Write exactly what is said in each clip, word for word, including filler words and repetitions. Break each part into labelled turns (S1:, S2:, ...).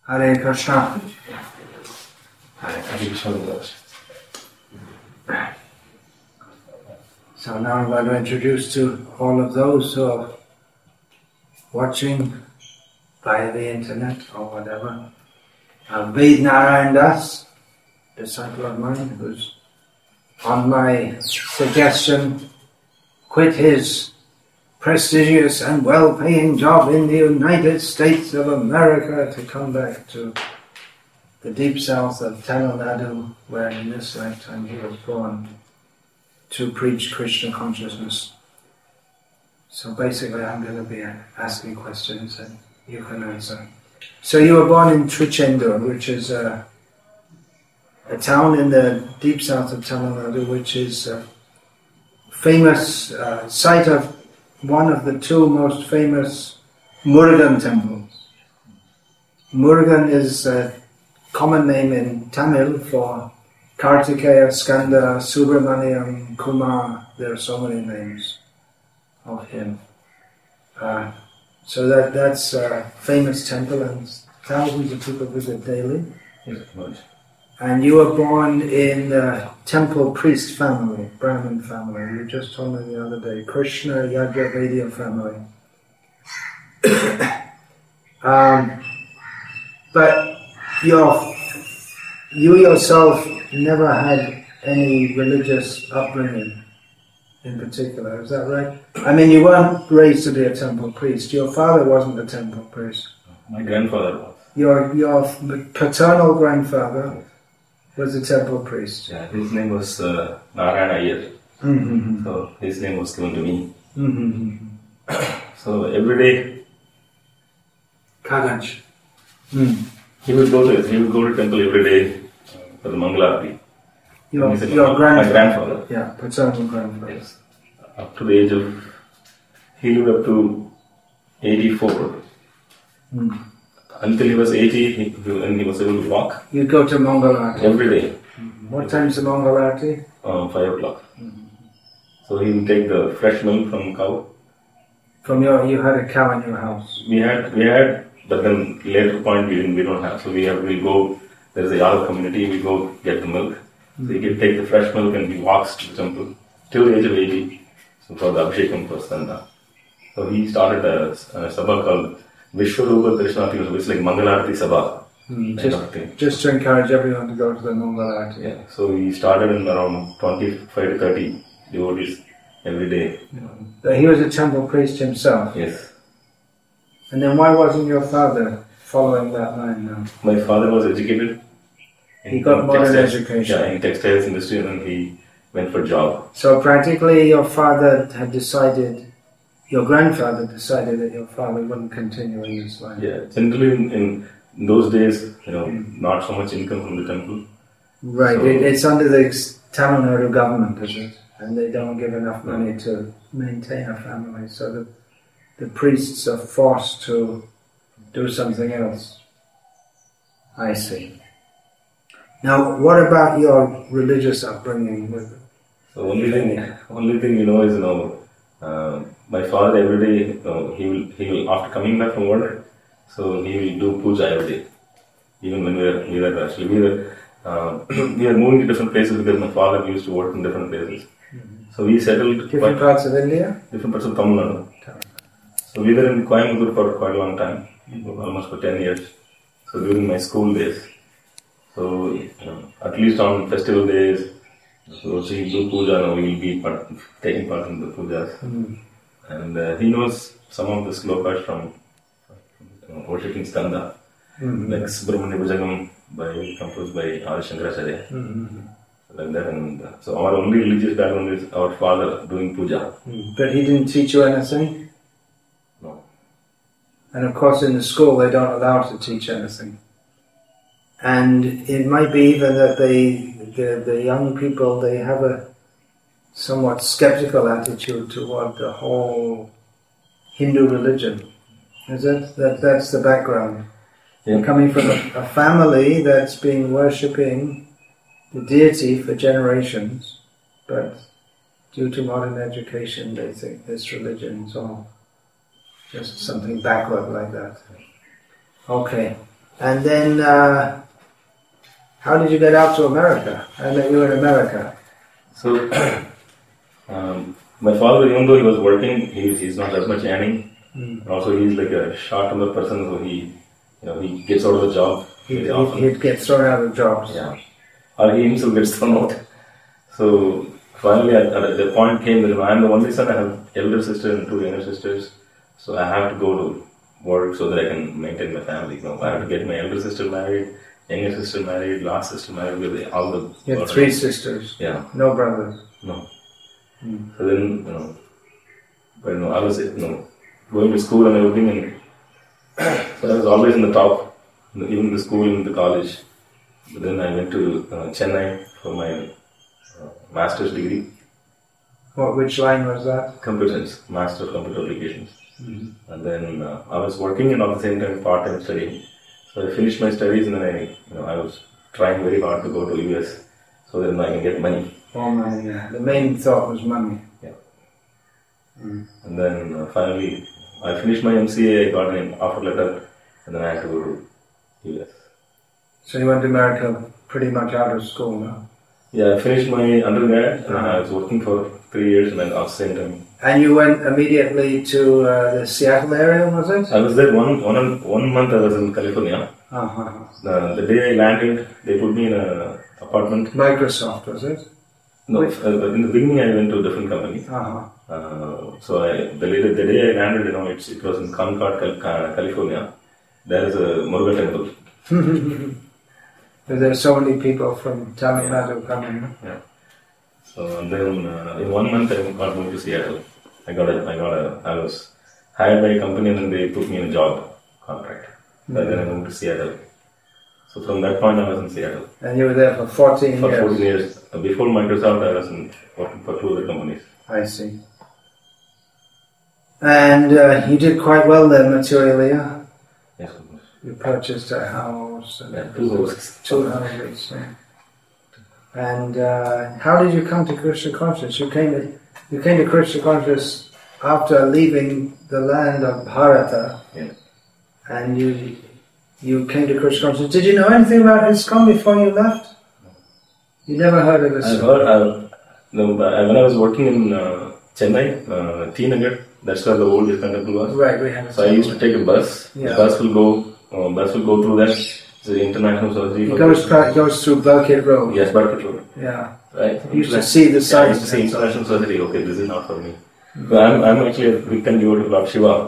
S1: Hare Krishna.
S2: Hare Krishna.
S1: So now I'm going to introduce to all of those who are watching via the internet or whatever, uh, Ved Narayan Das, disciple of mine, who's on my suggestion quit his prestigious and well-paying job in the United States of America to come back to the deep south of Tamil Nadu, where in this lifetime he was born, to preach Krishna consciousness. So basically I'm going to be asking questions and you can answer. So you were born in Trichendur, which is a, a town in the deep south of Tamil Nadu, which is a famous uh, site of one of the two most famous Murugan temples. Murugan is a common name in Tamil for Kartikeya, Skanda, Subramaniam, Kumar. There are so many names of him. Uh, so that that's a famous temple and thousands of people visit daily.
S2: Yes,
S1: and you were born in the temple priest family, Brahmin family. You just told me the other day, Krishna Yajnavedya family. um, but your, you yourself never had any religious upbringing in particular, is that right? I mean, you weren't raised to be a temple priest. Your father wasn't a temple priest.
S2: My grandfather was.
S1: Your your paternal grandfather was a temple priest.
S2: Yeah, his name was uh, Narayana Iyer.
S1: Mm-hmm.
S2: So his name was given to me.
S1: Mm-hmm.
S2: So every day
S1: Kagaj. Mm.
S2: he would go to he would go to temple every day uh, for the Mangalarti.
S1: Your,
S2: He
S1: your
S2: my,
S1: grandfather.
S2: my grandfather.
S1: Yeah, paternal grandfather.
S2: Yes. Up to the age of he lived up to eighty-four.
S1: Mm.
S2: Until he was eighty, he, when he was able to walk
S1: You go to Mangalarti.
S2: every day.
S1: Mm. What time's the Mangalarti?
S2: Um, five o'clock. Mm-hmm. So he will take the fresh milk from cow.
S1: From your, you had a cow in your house.
S2: We had, we had, but then later point we didn't, we don't have. So we have, we go. There is a Yadav community. We go get the milk. Mm-hmm. So he can take the fresh milk and he walks to the temple till the age of eighty. So for the Abhishekam for Skanda. So he started a, a sabha called Vishwarupa Darshanati, which is like Mangalarti Sabha.
S1: Mm, just, just to encourage everyone to go to the Mangalarti.
S2: Yeah. So he started in around twenty-five to thirty devotees every day.
S1: Yeah. He was a temple priest himself.
S2: Yes.
S1: And then why wasn't your father following that line now?
S2: My father was educated.
S1: He got modern
S2: textiles,
S1: education.
S2: Yeah, in textiles industry, and then he went for job.
S1: So practically your father had decided, your grandfather decided that your father wouldn't continue in this line.
S2: Yeah, generally in, in those days, you know, mm. not so much income from the temple.
S1: Right,
S2: so,
S1: it, it's under the Tamil Nadu government, is it? And they don't give enough money to maintain a family, so the, the priests are forced to do something else. I see. Now, what about your religious upbringing? With
S2: so only thing, only thing you know is, you know, uh, my father every day, you know, he will, he will, after coming back from work, so he will do puja every day. Even when we were, we were actually, we were, uh, we were moving to different places because my father used to work in different places. Mm-hmm. So we settled...
S1: Different quite, parts of India?
S2: Different parts of Tamil Nadu. So we were in Coimbatore for quite a long time, almost for ten years. So during my school days. So, you know, at least on festival days, so she do puja, and we will be part, taking part in the pujas. Mm. And uh, he knows some of the slokas from uh, worshipping Skanda, mm-hmm. like Subramanya Bhujagam by composed by Adi Shankaracharya. Mm-hmm. Like that, and uh, so our only religious background is our father doing puja.
S1: Mm. But he didn't teach you anything?
S2: No.
S1: And of course in the school they don't allow to teach anything. And it might be even that they, the, the young people, they have a somewhat skeptical attitude toward the whole Hindu religion. Is it? That, that's the background.
S2: Yeah.
S1: You're coming from a, a family that's been worshipping the deity for generations, but due to modern education they think this religion is all just something backward like that. Okay. And then, uh, how did you get out to America? I met you in America.
S2: So, um, my father, even though he was working, he, he's not that much earning. Mm. Also, he's like a short-term person, so he, you know, he gets out of the job.
S1: He'd, he'd get thrown out of jobs.
S2: Yeah. Or he himself gets thrown out. So, finally, at, at the point came that, you know, I'm the only son. I have elder sister and two younger sisters. So, I have to go to work so that I can maintain my family. You know, I have to get my elder sister married, younger sister married, last sister married, with all the...
S1: You had three sisters?
S2: Yeah.
S1: No brothers?
S2: No. Mm. So then, you know, but, you know, I was, you know, going to school and everything, and so I was always in the top, even in the school and the college. But then I went to uh, Chennai for my uh, master's degree.
S1: What, which line was that?
S2: Computer Science, Master of Computer Applications.
S1: Mm-hmm.
S2: And then uh, I was working and at the same time part-time studying. So I finished my studies and then I, you know, I was trying very hard to go to U S so that I can get money.
S1: Oh money, yeah. The main thought was money.
S2: Yeah.
S1: Mm.
S2: And then uh, finally, I finished my M C A, I got an offer letter, and then I had to go to U S.
S1: So you went to America pretty much out of school, no?
S2: Yeah, I finished my undergrad, and I was working for three years, and then at the same time.
S1: And you went immediately to uh, the Seattle area, was it?
S2: I was there one one one month. I was in California.
S1: Uh-huh.
S2: The, the day I landed, they put me in an apartment.
S1: Microsoft, was it?
S2: No, uh, in the beginning I went to a different company.
S1: Uh-huh.
S2: Uh, so I, the, later, the day I landed, you know, it's, it was in Concord, California. There is a Muruga temple.
S1: There are so many people from Tamil Nadu coming.
S2: Yeah. So and then uh, in one month I got moved to Seattle. I got a, I got a, I was hired by a company and then they put me in a job contract. Mm-hmm. And then I moved to Seattle. So from that point I was in Seattle.
S1: And you were there for fourteen
S2: for
S1: years?
S2: For fourteen years. Before Microsoft I was in, working for two other companies.
S1: I see. And uh, you did quite well there materially, huh?
S2: Yes, of course.
S1: You purchased a house. And
S2: yeah, two houses.
S1: Two houses. Yeah. And uh, how did you come to Krishna consciousness? You came to, you came to Krishna consciousness after leaving the land of Bharata.
S2: Yeah.
S1: And you you came to Krishna consciousness. Did you know anything about ISKCON before you left?
S2: No.
S1: You never heard of this?
S2: I heard, uh, no, when I was working in uh, Chennai, uh, T Nagar, that's where the old ISKCON temple was.
S1: Right, we have.
S2: So I used to take a bus. Yeah. The bus will go, uh, bus will go through that. It's the international surgery.
S1: It goes, it goes through Balkit Road.
S2: Yes, Balkit Road.
S1: Yeah.
S2: Right.
S1: You used to see the sights.
S2: Yeah, I used to see international surgery. Okay, this is not for me. Mm-hmm. So I'm, I'm actually a big fan devotee of Lord Shiva.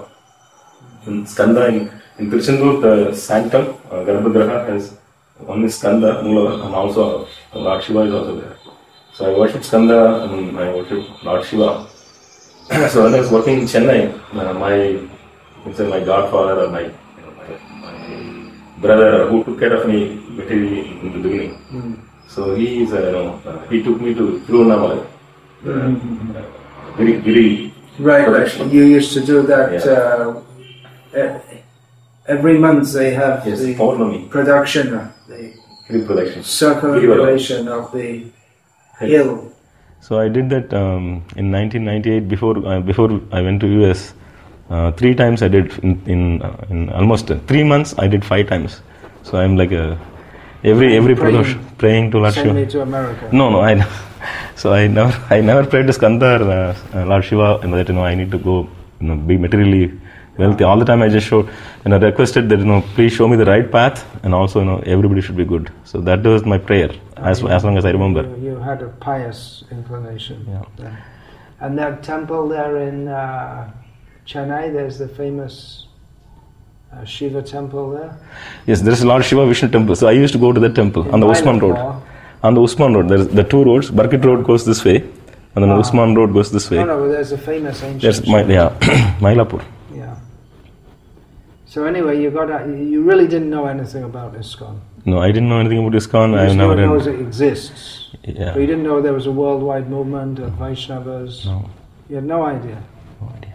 S2: In Skanda, in, in Krishnagurh, the sanctum, uh, Garbhagraha has one is Skanda, Mula, and also Lord Shiva is also there. So I worship Skanda and I worship Lord Shiva. So when I was working in Chennai, uh, my, say my godfather or my, you know, my, my brother who took care of me materially in the beginning. Mm. So he is, uh, you know, uh, he took me to Tiruvannamalai. Mm-hmm. Uh, very, very.
S1: Right, right. You used to do that. Yeah. Uh, every month they have
S2: yes,
S1: the
S2: Paurnami.
S1: production, the
S2: production.
S1: circumambulation of the hill.
S2: So I did that um, in nineteen ninety-eight. Before uh, before I went to U S, uh, three times I did in in, uh, in almost uh, three months. I did five times. So I'm like a every every praying, praying to Lord Shiva.
S1: Send me to America.
S2: No, no. I so I never I never prayed to Skanda or uh, Lord Shiva, and that you know I need to go, you know, be materially wealthy. All the time I just showed and I requested that, you know, please show me the right path, and also, you know, everybody should be good. So that was my prayer as as long as I remember.
S1: You, you had a pious inclination.
S2: Yeah.
S1: Then. And that temple there in uh, Chennai, there's the famous uh, Shiva temple there.
S2: Yes, there is a Lord Shiva Vishnu temple. So I used to go to that temple in on the Usman Road. On the Usman Road, there's the two roads. Barkit Road goes this way, and then ah. Usman Road goes this way.
S1: No, no, but there's a famous ancient.
S2: There's my, yeah, Mylapore.
S1: Yeah. So anyway, you got a, you really didn't know anything about ISKCON.
S2: No, I didn't know anything about ISKCON.
S1: I never
S2: know
S1: it exists.
S2: Yeah.
S1: But you didn't know there was a worldwide movement of Vaishnavas.
S2: No.
S1: You had no idea.
S2: No idea.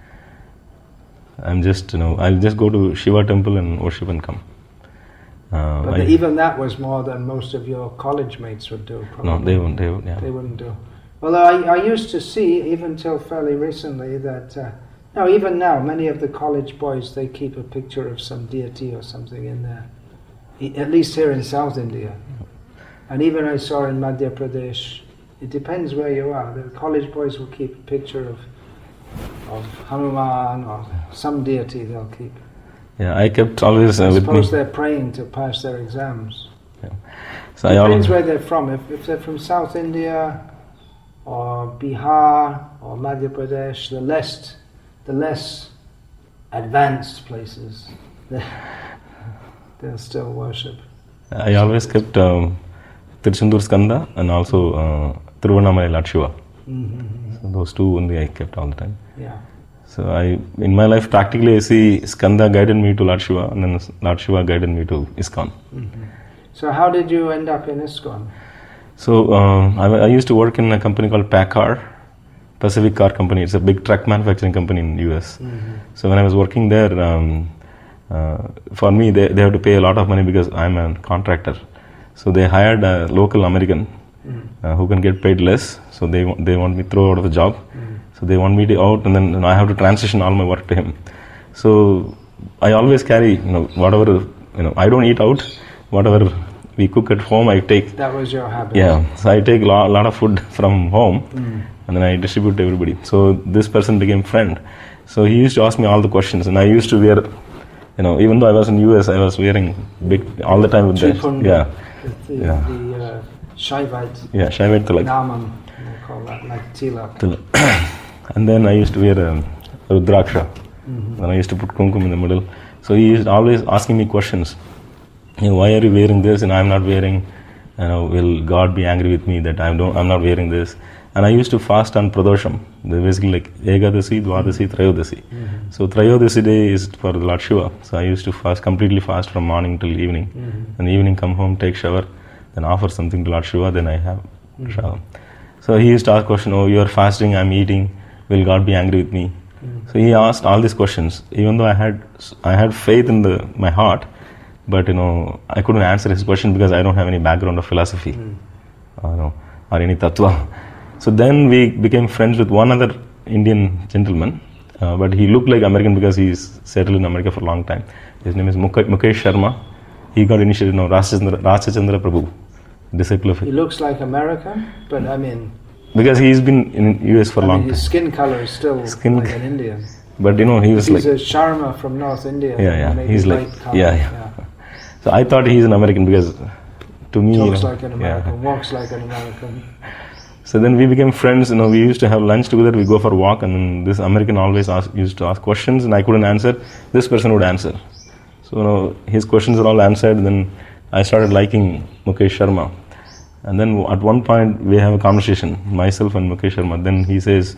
S2: I'm just, you know, I'll just go to Shiva temple and worship and come. Uh,
S1: but I, even that was more than most of your college mates would do. Probably.
S2: No, they wouldn't. They, would, yeah.
S1: they wouldn't do. Although I, I used to see, even till fairly recently, that uh, no, even now, many of the college boys, they keep a picture of some deity or something in their at least here in South India. And even I saw in Madhya Pradesh, it depends where you are. The college boys will keep a picture of of Hanuman or some deity they'll keep.
S2: Yeah, I kept always uh,
S1: I
S2: with me.
S1: suppose they're praying to pass their exams.
S2: Yeah. So
S1: It
S2: I
S1: depends
S2: always,
S1: where they're from. If, if they're from South India or Bihar or Madhya Pradesh, the less, the less advanced places, they, they'll still worship.
S2: I always kept um, Tiruchendur Skanda and also uh, Tiruvannamalai Lord Shiva.
S1: Mm-hmm.
S2: So those two only I kept all the time.
S1: Yeah.
S2: So I, in my life, practically I see Skanda guided me to Lord Shiva, and then Lord Shiva guided me to ISKCON.
S1: Mm-hmm. So how did you end up in ISKCON?
S2: So um, I, I used to work in a company called PACCAR, Pacific Car Company. It's a big truck manufacturing company in the U S. Mm-hmm. So when I was working there, um, uh, for me, they, they have to pay a lot of money because I'm a contractor. So they hired a local American mm-hmm. uh, who can get paid less. So they they want me throw out of the job. Mm-hmm. So they want me to out, and then you know, I have to transition all my work to him. So I always carry, you know, whatever, you know, I don't eat out. Whatever we cook at home, I take.
S1: That was your habit.
S2: Yeah, so I take a lot, lot of food from home,
S1: mm.
S2: and then I distribute to everybody. So this person became friend. So he used to ask me all the questions, and I used to wear, you know, even though I was in U S, I was wearing big all the time with this. Yeah,
S1: the,
S2: yeah.
S1: The uh, Shaivite.
S2: Yeah, Shaivite tilak.
S1: Naman, they call that like tilak.
S2: And then I used to wear um, Rudraksha, mm-hmm. and I used to put kumkum in the middle. So he is always asking me questions. You know, why are you wearing this and I'm not wearing? You know, will God be angry with me that I don't? I'm not wearing this? And I used to fast on Pradosham. They're basically like Ekadasi, Dwadasi, Trayodasi. Mm-hmm. So Trayodasi day is for the Lord Shiva. So I used to fast, completely fast from morning till evening. Mm-hmm. And evening come home, take shower, then offer something to Lord Shiva, then I have mm-hmm. shower. So he used to ask question, oh, you are fasting, I'm eating, will God be angry with me? Mm-hmm. So he asked all these questions. Even though I had I had faith in the my heart, but you know, I couldn't answer his question because I don't have any background of philosophy, mm. or, you know, or any tattva. So then we became friends with one other Indian gentleman, uh, but he looked like American because he's settled in America for a long time. His name is Mukesh, Mukesh Sharma. He got initiated, you know, Rajachandra, Rajachandra Prabhu, disciple of it.
S1: He looks like American, but I mean,
S2: because he's been in U S for a
S1: I
S2: long
S1: mean, his
S2: time.
S1: skin color is still
S2: skin
S1: like an Indian.
S2: But you know, he was
S1: he's
S2: like...
S1: He's a Sharma from North India.
S2: Yeah, yeah.
S1: Maybe
S2: he's like...
S1: color,
S2: Yeah, yeah, yeah. So I thought he's an American because to me...
S1: Talks
S2: you know,
S1: like an American,
S2: yeah.
S1: walks like an American.
S2: So then we became friends, you know, we used to have lunch together, we go for a walk, and then this American always ask, used to ask questions and I couldn't answer. This person would answer. So, you know, his questions are all answered, and then I started liking Mukesh Sharma. And then at one point we have a conversation, myself and Mukesh Sharma. Then he says,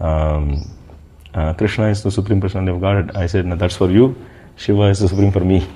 S2: um, uh, Krishna is the Supreme Personality of Godhead. I said, no, that's for you. Shiva is the Supreme for me.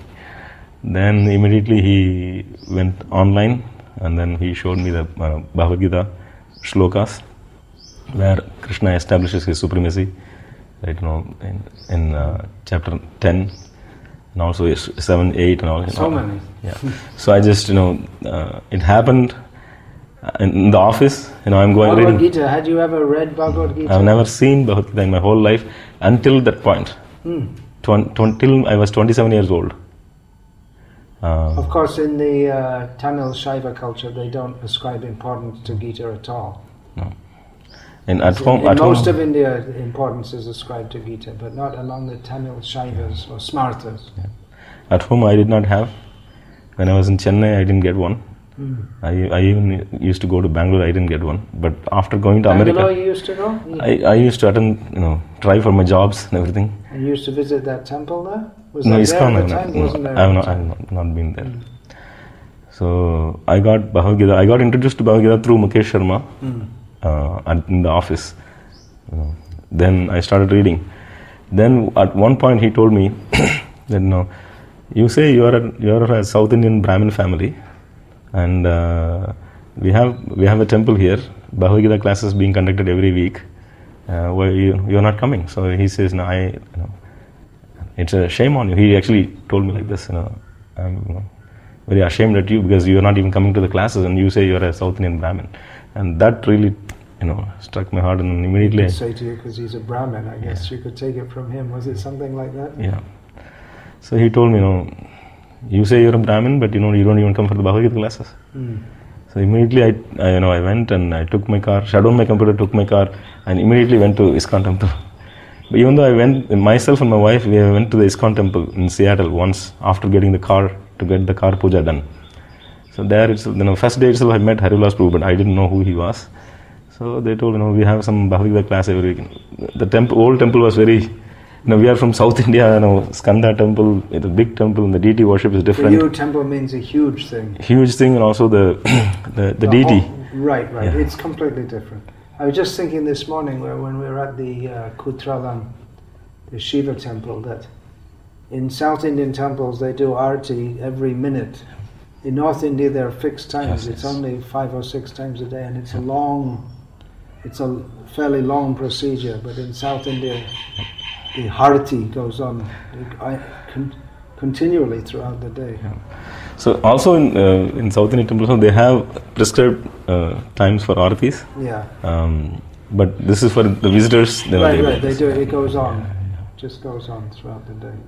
S2: Then immediately he went online, and then he showed me the uh, Bhagavad Gita shlokas, where Krishna establishes his supremacy, right? You know, in, in uh, chapter ten, and also seven, eight, and all.
S1: So many.
S2: Yeah. So I just, you know, uh, it happened in the office. You know, I'm going
S1: Bhagavad
S2: reading.
S1: Gita. Had you ever read Bhagavad Gita?
S2: I've never seen Bhagavad Gita in my whole life until that point. Hmm. Tw- tw- till I was twenty-seven years old.
S1: Uh, of course, in the uh, Tamil Shaiva culture, they don't ascribe importance to Gita at all.
S2: No. And at
S1: so
S2: home,
S1: in
S2: at
S1: most
S2: home,
S1: of India, importance is ascribed to Gita, but not among the Tamil Shaivas or Smartas.
S2: Yeah. At home, I did not have. When I was in Chennai, I didn't get one. Mm. I, I even used to go to Bangalore. I didn't get one. But after going to
S1: Bangalore,
S2: America,
S1: you used to go. Yeah.
S2: I, I used to attend, you know, try for my jobs and everything.
S1: And you used to visit that temple there? Was
S2: no,
S1: that
S2: ISKCON,
S1: there at the
S2: no,
S1: time?
S2: no,
S1: Wasn't there
S2: I have
S1: at
S2: not,
S1: the
S2: I
S1: time?
S2: have not, not been there. Mm. So I got Bhagavad Gita. I got introduced to Bhagavad Gita through Mukesh Sharma mm. uh, at, in the office. You know, then I started reading. Then at one point he told me that, you know, you say you are a, you are a South Indian Brahmin family, and uh, we have we have a temple here. Bhagavad Gita classes being conducted every week. Uh, why you you are not coming? So he says, no, I, you know, it's a shame on you. He actually told me like this, you know, I'm, you know, very ashamed at you because you are not even coming to the classes, and you say you are a South Indian Brahmin, and that really, you know, struck my heart, and immediately.
S1: I say to you because he's a Brahmin, I guess yeah. you could take it from him. Was it something like that?
S2: Yeah. So he told me, you know, you say you're a Brahmin, but you know you don't even come for the Bhagavad Gita classes. Mm. So immediately I, I, you know, I went and I took my car, shut down my computer, took my car, and immediately went to ISKCON temple. But even though I went, myself and my wife, we went to the ISKCON temple in Seattle once after getting the car, to get the car puja done. So there, it's, you know, first day itself I met Harivilas Prabhu, but I didn't know who he was. So they told, you know, we have some Bhagavad Gita class every week. The temple, old temple was very, you know, we are from South India, you know, Skanda temple, it's a big temple, and the deity worship is different.
S1: For you, temple means a huge thing.
S2: Huge thing, and also the the, the, the deity.
S1: Whole, right, right. Yeah. It's completely different. I was just thinking this morning where when we were at the uh, Kutralam, the Shiva temple, that in South Indian temples they do arti every minute. In North India there are fixed times. Yes, it's yes. only five or six times a day, and it's a long, it's a fairly long procedure. But in South India, the harati goes on con- continually throughout the day.
S2: Yeah. So also in uh, in South Indian temples, they have prescribed uh, times for aratis.
S1: Yeah.
S2: Um, but this is for the visitors.
S1: They right, right. They do it. It goes on. Just goes on throughout the day.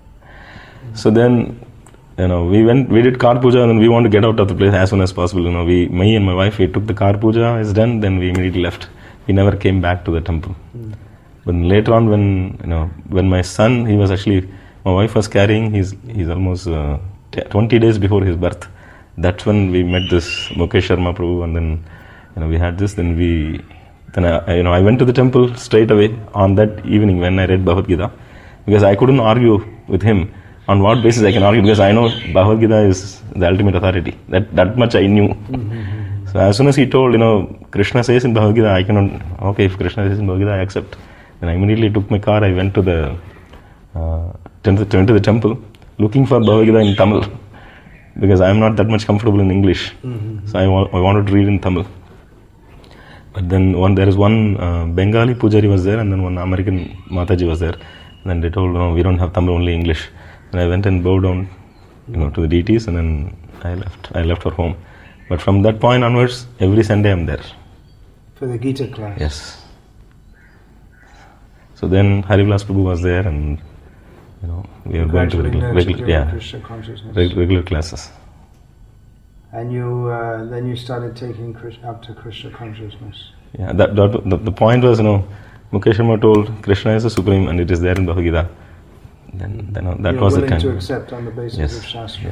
S2: So then, you know, we went, we did car puja, and then we want to get out of the place as soon as possible. You know, we, me and my wife, we took the car puja, it's done, then we immediately left. We never came back to the temple. Mm. But later on, when you know, when my son, he was actually, my wife was carrying, he's he's almost uh, twenty days before his birth. That's when we met this Mukesh Sharma Prabhu, and then you know we had this. Then we, then I, you know, I went to the temple straight away on that evening when I read Bhagavad Gita, because I couldn't argue with him. On what basis I can argue? Because I know Bhagavad Gita is the ultimate authority. That that much I knew. Mm-hmm. So as soon as he told, you know, Krishna says in Bhagavad Gita, I cannot. Okay, if Krishna says in Bhagavad Gita, I accept. Then I immediately took my car. I went to the uh, went to the temple, looking for Bhagavad Gita in Tamil, because I am not that much comfortable in English. Mm-hmm. So I, wa- I wanted to read in Tamil. But then one there is one uh, Bengali Pujari was there, and then one American Mataji was there. And then they told, no, we don't have Tamil, only English. And I went and bowed down, you know, to the deities, and then I left. I left for home. But from that point onwards, every Sunday I'm there.
S1: For the Gita class?
S2: Yes. So then Harivilas Prabhu was there, and you know we are going to regular, regular, yeah, regular, regular classes.
S1: And you uh, then you started taking Krishna, up to Krishna consciousness.
S2: Yeah, that, that the, the point was, you know, Mukesh Sharma told Krishna is the supreme, and it is there in Bhagavad Gita. Then, then uh, that
S1: You're
S2: was the
S1: time.
S2: time.
S1: To accept on the basis
S2: yes.
S1: of Shastra.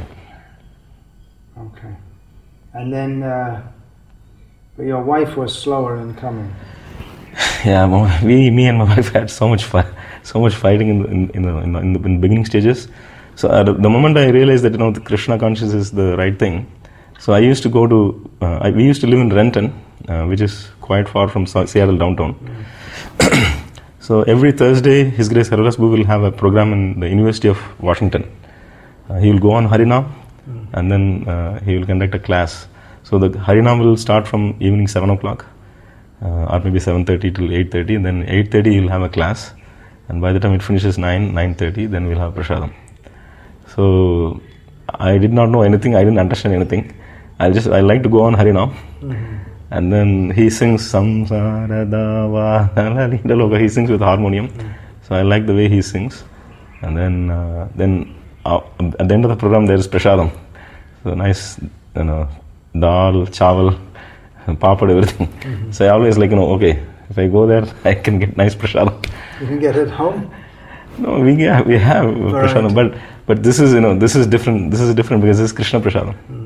S2: Yeah.
S1: Okay. And then, uh, but your wife was slower in coming.
S2: Yeah, we, me and my wife had so much fun, so much fighting in the, in, in, the, in, the, in the beginning stages. So uh, the, the moment I realized that, you know, the Krishna consciousness is the right thing, so I used to go to, uh, I, we used to live in Renton, uh, which is quite far from Seattle downtown. Mm. So every Thursday, His Grace Harivilas Prabhu will have a program in the University of Washington. Uh, he will go on Harinam, mm. and then uh, he will conduct a class. So the Harinam will start from evening seven o'clock, uh, or maybe seven thirty till eight thirty. And then eight thirty he will have a class, and by the time it finishes nine, nine thirty, then we'll have prasadam. So I did not know anything. I didn't understand anything. I just I like to go on Harinam. Mm-hmm. And then he sings Samsara Dava Lalita. He sings with harmonium. Mm. So I like the way he sings. And then uh, then uh, at the end of the program there is prasadam. So nice, you know, dal, chawal, papad, everything. Mm-hmm. So I always like, you know, okay, if I go there, I can get nice prasadam.
S1: You can get it home?
S2: No, we have, we have prasadam, but but this is, you know, this is different. This is different because this is Krishna prasadam. Mm.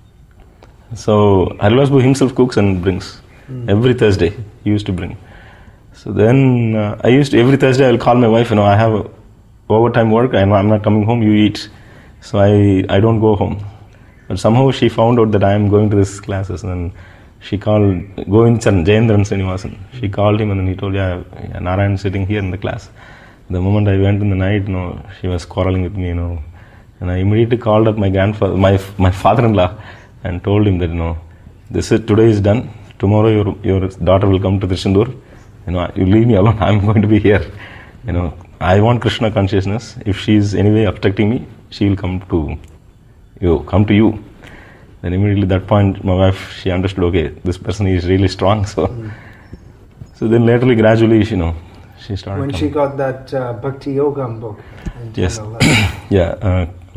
S2: So Harivilas Prabhu himself cooks and brings. Mm. Every Thursday he used to bring. So then uh, I used to, every Thursday I'll call my wife, you know, I have overtime work, I know I'm not coming home, you eat. So I, I don't go home. But somehow she found out that I am going to these classes, and then she called Govindchan, Jayendran Srinivasan. She called him, and then he told, yeah, yeah, Narayan is sitting here in the class. The moment I went in the night, you know, she was quarreling with me, you know, and I immediately called up my grandfather, my my father-in-law, and told him that, you know, this is, today is done. Tomorrow your your daughter will come to Trishandur. You know, you leave me alone. I'm going to be here. You know, I want Krishna consciousness. If she is anyway obstructing me, she will come to you. Come to you. Then immediately at that point, my wife, she understood. Okay, this person is really strong. So, mm. so then laterally, gradually, you know, she started.
S1: When coming. She got that uh, Bhakti Yogam book.
S2: Yes. yeah. Uh,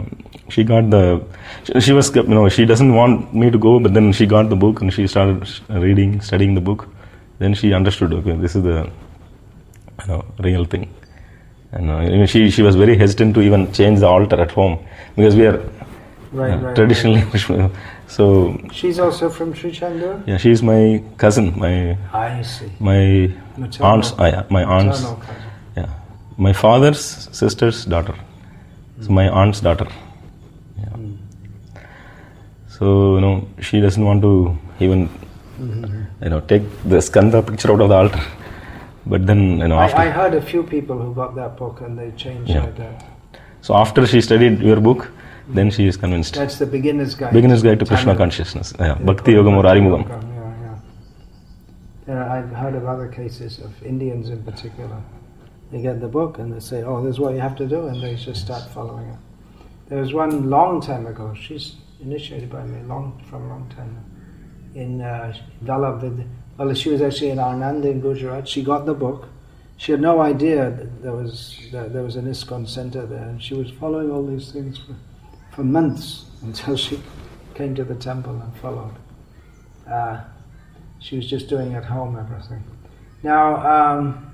S2: she got the, she, she was, you know, she doesn't want me to go, but then she got the book and she started reading, studying the book. Then she understood, okay, this is the, you know, real thing. And uh, she she was very hesitant to even change the altar at home because we are
S3: right,
S2: uh,
S3: right,
S2: traditionally
S3: right.
S2: So
S3: she's also from Sri Chandor?
S2: Yeah, she's my cousin, my
S3: I see.
S2: my
S3: Maternal.
S2: aunt's uh, yeah, my aunt's
S3: Maternal cousin.
S2: yeah, my father's sister's daughter. It's my aunt's daughter. Yeah. Mm. So you know she doesn't want to even mm-hmm. you know take the Skanda picture out of the altar. But then, you know, after...
S3: I, I heard a few people who got that book and they changed
S2: yeah.
S3: it. Uh,
S2: so after she studied your book, mm-hmm. then she is convinced.
S3: That's the beginner's guide.
S2: Beginner's guide to Krishna consciousness. Yeah. Bhakti Yogam or Arimugam.
S3: Yeah, yeah. yeah. I've heard of other cases of Indians in particular. They get the book and they say, oh, this is what you have to do, and they just start following it. There was one long time ago, she's initiated by me, long from a long time, in uh, Dalavid. Well, she was actually in Anand in Gujarat. She got the book. She had no idea that there was that there was an ISKCON center there, and she was following all these things for, for months until she came to the temple and followed. Uh, she was just doing at home everything. Now, um,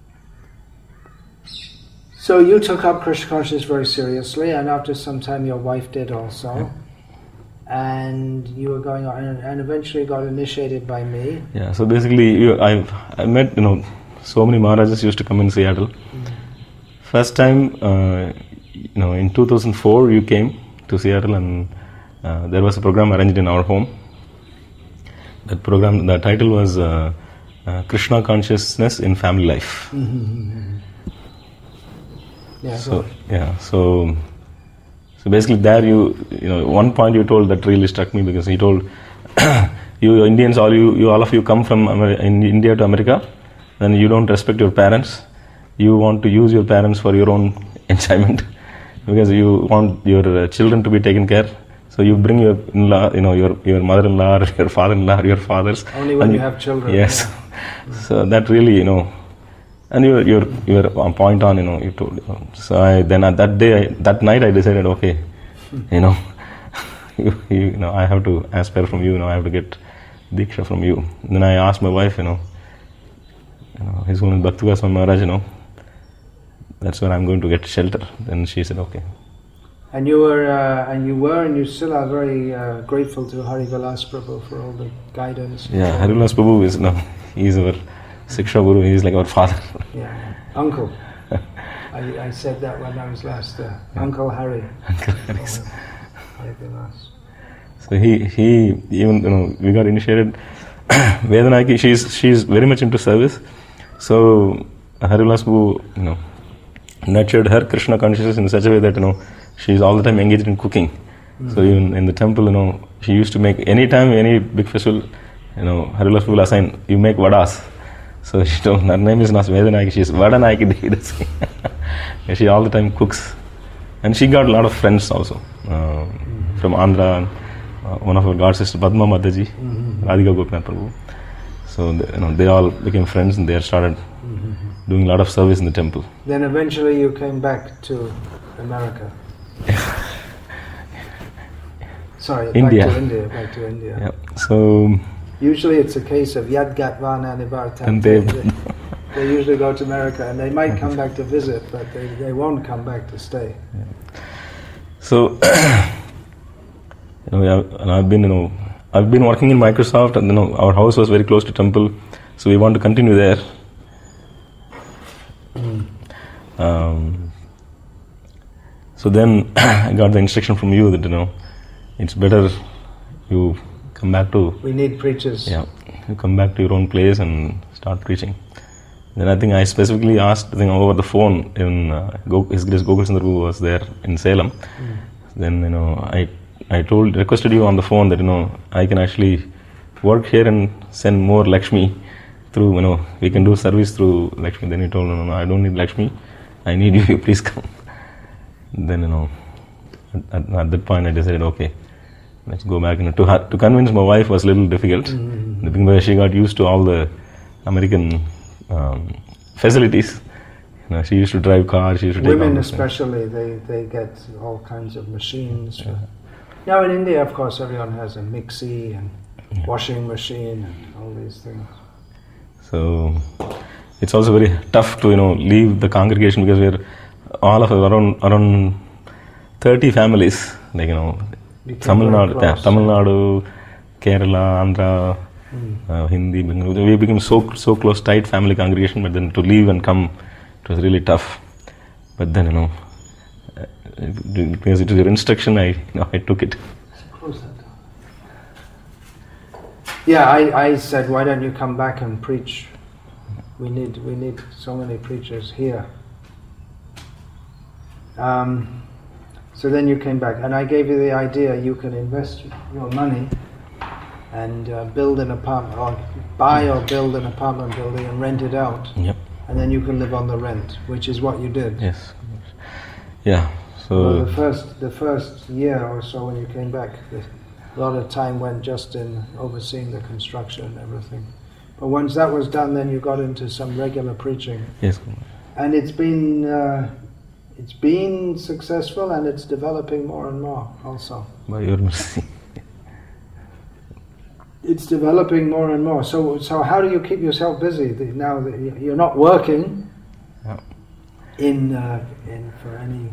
S3: so you took up Krishna consciousness very seriously, and after some time, your wife did also.
S2: Yeah.
S3: And you were going on, and, and eventually got initiated by me.
S2: Yeah, so basically, you, I I met, you know, so many Maharajas used to come in Seattle. Mm. First time, uh, you know, in two thousand four, you came to Seattle, and uh, there was a program arranged in our home. That program, the title was uh, uh, Krishna Consciousness in Family Life.
S3: Mm-hmm. Yeah.
S2: So yeah, so. So basically there you, you know, one point you told that really struck me because he told, you Indians, all you, you, all of you come from Amer- in India to America, then you don't respect your parents. You want to use your parents for your own enjoyment because you want your uh, children to be taken care. So you bring your in-law, you know, your, your mother-in-law, or your father-in-law, or your fathers.
S3: Only when you have children.
S2: Yes.
S3: Yeah.
S2: So that really, you know, and you you you were on point on, you know, you told. You know. So I then at that day, I, that night, I decided, okay, you know, you, you, you know, I have to aspire from you. You know, I have to get diksha from you. And then I asked my wife, you know, you know, His Holiness Bhakti Swami Maharaj, you know, that's where I'm going to get shelter. Then she said, okay.
S3: And you were, uh, and you were, and you still are very uh, grateful to Hari Vilas Prabhu for all the guidance.
S2: Yeah, Hari Vilas Prabhu is, you know, he's our Siksha Guru, he's like our father.
S3: Yeah, uncle. I, I said that when I was last there. Yeah. Uncle Hari.
S2: Uncle Hari.
S3: Hari Vilas.
S2: So he, he, even, you know, we got initiated. Vedanaki, she's, she's very much into service. So Hari Vilas Prabhu, you know, nurtured her Krishna consciousness in such a way that, you know, she's all the time engaged in cooking. Mm-hmm. So even in the temple, you know, she used to make, any time, any big festival, you know, Hari Vilas Prabhu will assign, you make vadas. So she told, her name is not Vedanaki, she's Vadanaki Devi. She all the time cooks. And she got a lot of friends also. Uh, mm-hmm. From Andhra, uh, one of our god sisters, Padma Mataji, mm-hmm. Radhika Gopinath Prabhu. So, they, you know, they all became friends and they started mm-hmm. doing a lot of service in the temple.
S3: Then eventually you came back to America. Sorry,
S2: India.
S3: back to India, back to India.
S2: Yeah. So
S3: usually it's a case of Yad Gatvana Nivartan.
S2: They,
S3: they, they usually go to America and they might come back to visit, but they, they won't come back to stay.
S2: Yeah. So, you know, and I've been, you know, I've been working in Microsoft, and you know, our house was very close to temple, so we want to continue there. Mm. Um, so then I got the instruction from you that, you know, it's better you come back to...
S3: We need preachers.
S2: Yeah, you come back to your own place and start preaching. Then I think I specifically asked the thing over the phone, in uh, Go, His Grace Gokul Sundar Prabhu was there in Salem. Mm. Then, you know, I I told, requested you on the phone that, you know, I can actually work here and send more Lakshmi through, you know, we can do service through Lakshmi. Then he told, no, no, no, I don't need Lakshmi, I need you, please come. Then, you know, at, at that point I decided, okay, let's go back. You know, to ha- to convince my wife was a little difficult, mm-hmm. because she got used to all the American um, facilities. You know, she used to drive cars. She used to take
S3: Women
S2: all those
S3: especially, they, they get all kinds of machines. Yeah. Now in India, of course, everyone has a mixie and yeah. washing machine and all these things.
S2: So it's also very tough to, you know, leave the congregation because we're all of us around around thirty families, like, you know, Tamil Nadu, yeah, Tamil Nadu, Kerala, Andhra, mm. uh, Hindi, Bengali. We became so so close, tight family congregation. But then to leave and come, it was really tough. But then, you know, because it was your instruction, I you know, I took it.
S3: Yeah, I, I said, why don't you come back and preach? We need we need so many preachers here. Um, so then you came back, and I gave you the idea you can invest your money and uh, build an apartment, or buy or build an apartment building and rent it out.
S2: Yep.
S3: And then you can live on the rent, which is what you did.
S2: Yes. Yeah. So
S3: well, the first the first year or so when you came back, the, a lot of time went just in overseeing the construction and everything. But once that was done, then you got into some regular preaching.
S2: Yes.
S3: And it's been uh, it's been successful, and it's developing more and more also.
S2: By your mercy.
S3: It's developing more and more. So so how do you keep yourself busy now that you're not working
S2: yeah.
S3: in uh, in for any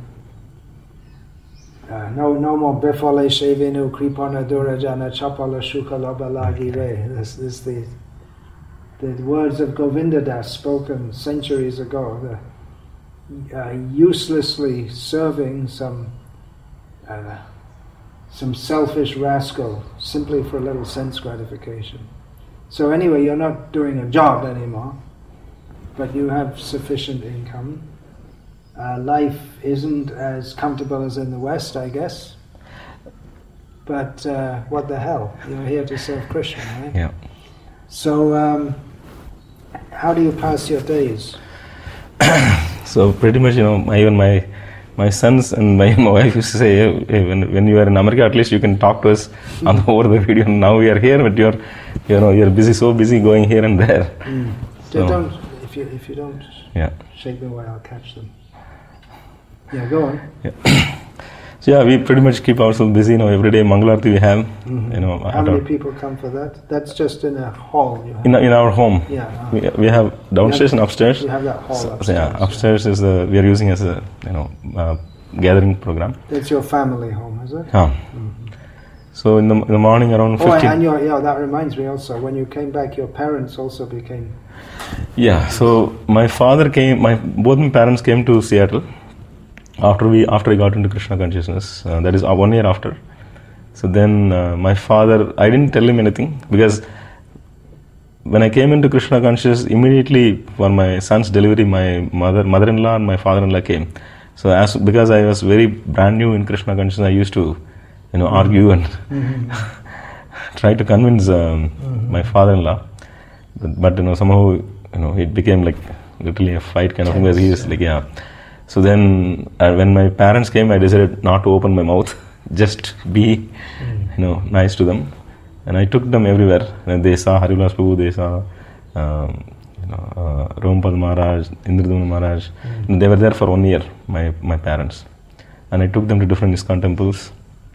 S3: uh, no no more bifale shevinu kripana durajana chapala shukala balagi re. This is the the words of Govinda Das spoken centuries ago. The uh, uselessly serving some uh, some selfish rascal simply for a little sense gratification. So anyway, you're not doing a job anymore, but you have sufficient income. Uh, life isn't as comfortable as in the West, I guess. But uh, what the hell? You're here to serve Krishna, right?
S2: Yeah.
S3: So, um, how do you pass your days?
S2: So pretty much, you know, my, even my my sons and my, my wife used to say, hey, hey, when when you are in America, at least you can talk to us mm. on the, over the video. Now we are here, but you're, you know, you're busy, so busy going here and there.
S3: Mm. So don't if you if you don't
S2: yeah.
S3: shake them away, I'll catch them. Yeah, go on.
S2: Yeah. So yeah, we pretty much keep ourselves busy. You know, every day Mangalarti we have. Mm-hmm. You know,
S3: how many people come for that? That's just in a hall. You have.
S2: In in our home.
S3: Yeah. Uh,
S2: we we have downstairs
S3: have,
S2: and upstairs.
S3: You have that hall
S2: so,
S3: upstairs.
S2: Yeah, upstairs yeah. is the we are using as a you know uh, gathering program.
S3: That's your family home, is it?
S2: Yeah. Mm-hmm. So in the in the morning around
S3: oh,
S2: fifteen.
S3: and your, yeah, that reminds me also. When you came back, your parents also became.
S2: Yeah. So my father came. My both my parents came to Seattle. After we, after I got into Krishna consciousness, uh, that is uh, one year after. So then uh, my father, I didn't tell him anything because when I came into Krishna consciousness, immediately for my son's delivery, my mother, mother-in-law and my father-in-law came. So as because I was very brand new in Krishna consciousness, I used to, you know, mm-hmm. argue and mm-hmm. try to convince um, mm-hmm. my father-in-law. But, but you know, somehow, you know, it became like literally a fight kind of thing. Because he was like, yeah. So then, uh, when my parents came, I decided not to open my mouth, just be, mm. you know, nice to them. And I took them everywhere. And they saw Harivilas Prabhu, they saw, um, you know, uh, Rompal Maharaj, Indradumna Maharaj. Mm. And they were there for one year, my my parents. And I took them to different ISKCON temples.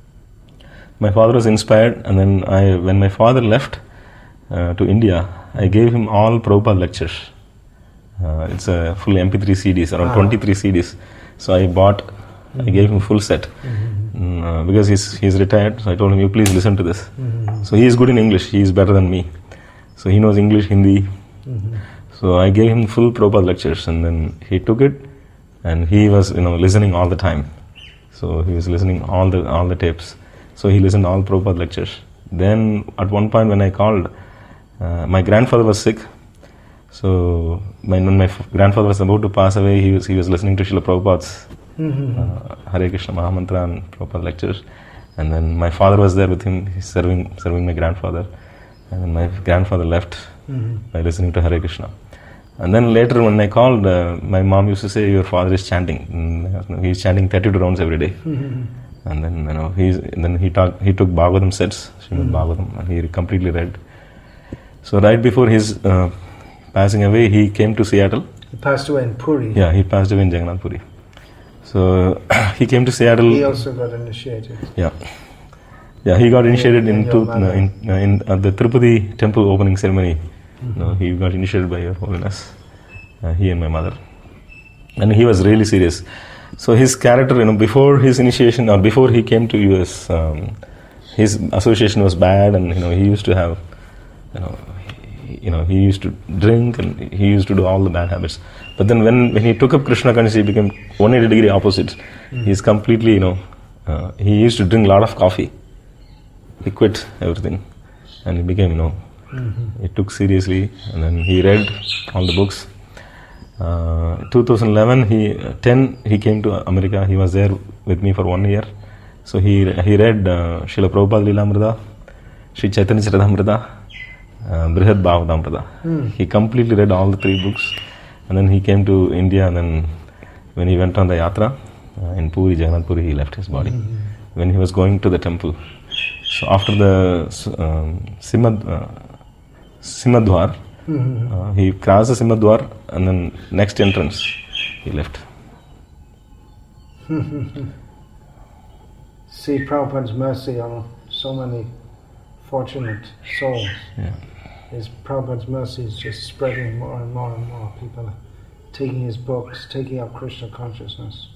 S2: My father was inspired, and then I, when my father left uh, to India, I gave him all Prabhupada lectures. Uh, it's a full M P three C Ds, around ah. twenty-three C Ds. So I bought, mm-hmm. I gave him full set mm-hmm. uh, because he's he's retired. So I told him, you please listen to this. Mm-hmm. So he is good in English. He is better than me. So he knows English, Hindi. Mm-hmm. So I gave him full Prabhupada lectures, and then he took it, and he was you know listening all the time. So he was listening all the all the tapes. So he listened all Prabhupada lectures. Then at one point when I called, uh, my grandfather was sick. So when, when my f- grandfather was about to pass away, he was he was listening to Srila Prabhupada's mm-hmm. uh, Hare Krishna Mahamantra and Prabhupada lectures. And then my father was there with him, he's serving serving my grandfather. And then my grandfather left mm-hmm. by listening to Hare Krishna. And then later when I called, uh, my mom used to say, your father is chanting. And he's chanting thirty-two rounds every day. Mm-hmm. And then you know he's then he talked he took Bhagavatam sets, Srimad mm-hmm. Bhagavatam, and he completely read. So right before his uh, passing away, he came to Seattle,
S3: He passed away in Puri.
S2: Yeah, he passed away in Jagannath Puri. So he came to Seattle.
S3: He also got initiated.
S2: Yeah, yeah, he got initiated
S3: in,
S2: in, two, no, in, uh, in uh, the Tirupati temple opening ceremony.
S3: Mm-hmm.
S2: No, he got initiated by Your Holiness. Uh, he and my mother, and he was really serious. So his character, you know, before his initiation or before he came to U S, um, his association was bad, and you know he used to have, you know, he, you know he used to drink and he used to do all the bad habits. But then when, when he took up Krishna consciousness, he became one hundred eighty degree opposite. Mm. He's completely, you know, uh, he used to drink a lot of coffee. He quit everything, and he became, you know, mm-hmm. he took seriously, and then he read all the books. Uh, twenty eleven, he uh, ten he came to America. He was there with me for one year. So he he read uh, Srila Prabhupada Lilamrita, Sri Chaitanya Charitamrita, uh, Brihad Bhagavatamrita. Mm. He completely read all the three books, and then he came to India. And then when he went on the yatra uh, in Puri, Jagannath Puri, he left his body. Mm-hmm. When he was going to the temple, so after the um, Simad uh, Simadwar. Mm-hmm. Uh, he crossed the Simadwar, and then next entrance he left.
S3: See Prabhupada's mercy on so many fortunate souls.
S2: Yeah.
S3: His Prabhupada's mercy is just spreading more and more and more. People are taking his books, taking up Krishna consciousness.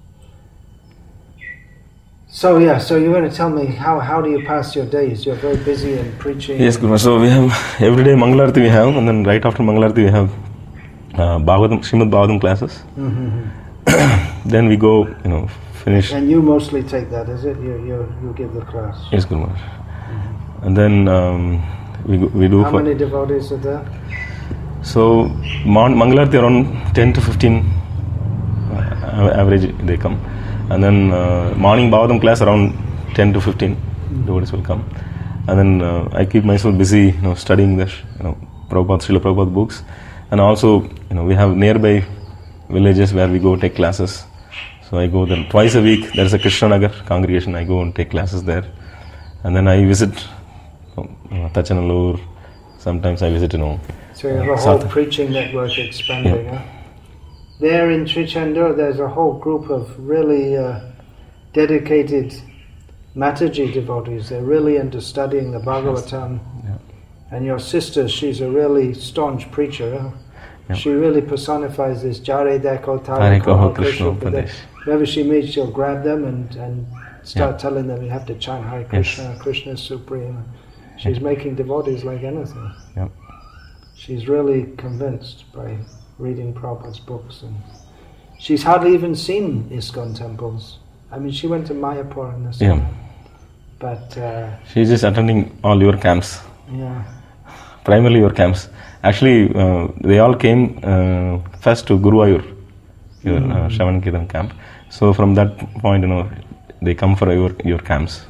S3: So yeah, so you're going to tell me how, how do you pass your days? You're very busy in preaching.
S2: Yes, Guru. So we have every day Mangalarti we have, and then right after Mangalarti we have uh, Bhagavatam, Srimad Bhagavatam classes. Mm-hmm. Then we go, you know, finish.
S3: And you mostly take that, is it? You you, you give the class.
S2: Yes, Guru. Mm-hmm. And then um, we go, we do.
S3: How
S2: for
S3: many devotees are there?
S2: So Mangalarti around ten to fifteen uh, average they come. And then uh, morning Bhagavatam class around ten to fifteen mm-hmm. devotees will come. And then uh, I keep myself busy, you know, studying the, you know, Prabhupada, Srila Prabhupada books. And also, you know, we have nearby villages where we go take classes. So I go there twice a week. There is a Krishna Nagar congregation. I go and take classes there. And then I visit you know, Tachanallur. Sometimes I visit, you know.
S3: So you have a whole preaching network expanding, yeah. Huh? There in Trichandur, there's a whole group of really uh, dedicated Mataji devotees. They're really into studying the Bhagavatam. Yeah. And your sister, she's a really staunch preacher. Huh? Yeah. She really personifies this Jare Deko Tare Koho Krishna Upadesh. Whenever she meets, she'll grab them and, and start yeah. telling them you have to chant Hare Krishna, yes. Krishna is supreme. She's yeah. making devotees like anything.
S2: Yeah.
S3: She's really convinced by reading Prabhupada's books, and she's hardly even seen ISKCON temples. I mean, she went to Mayapur in the summer, yeah. but uh,
S2: she's just attending all your camps.
S3: Yeah,
S2: primarily your camps. Actually, uh, they all came uh, first to Guruvayur, your mm-hmm. uh, Shravan Kirtan camp. So from that point, you know, they come for your your camps.